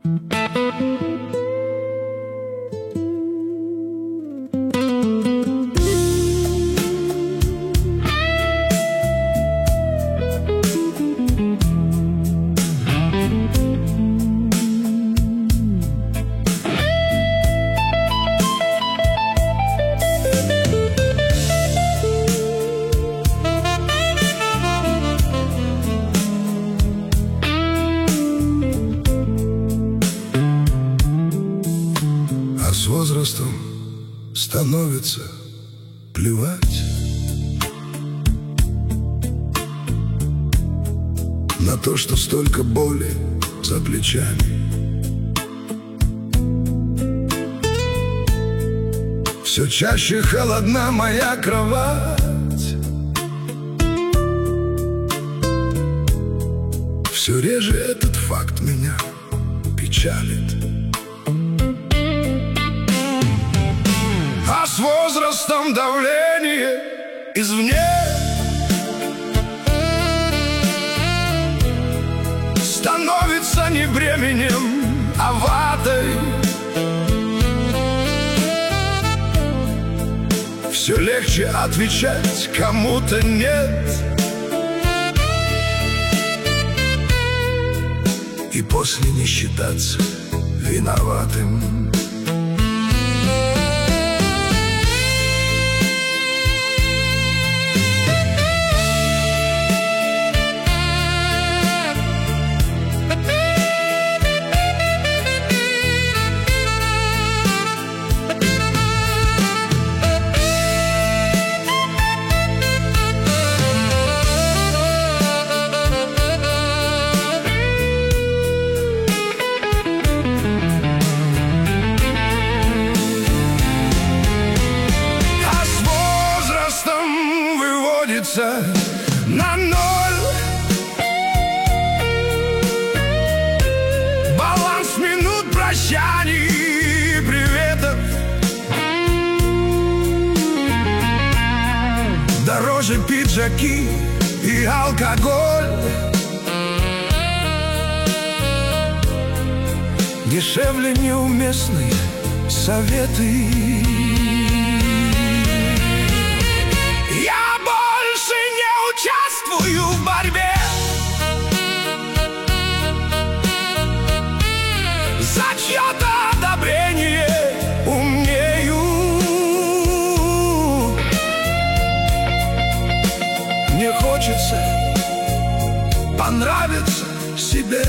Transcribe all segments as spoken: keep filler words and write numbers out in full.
С возрастом становится плевать на то, что столько боли за плечами. Все чаще холодна моя кровать, все реже этот факт меня печалит. А с возрастом давление извне становится не бременем, а ватой. Все легче отвечать кому-то нет, и после не считаться виноватым. На ноль баланс минут прощаний и приветов. Дороже пиджаки и алкоголь, дешевле неуместные советы. Участвую в борьбе за чье-то одобрение, умнею. Мне хочется понравиться себе,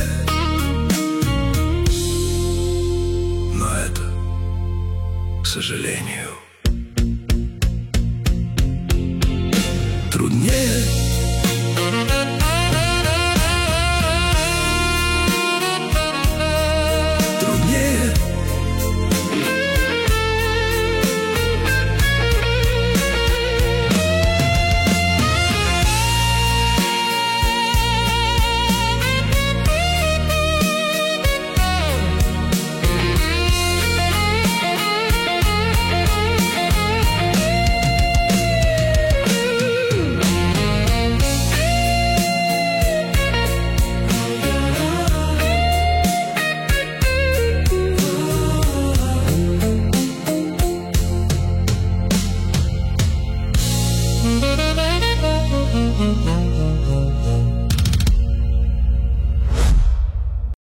но это, к сожалению,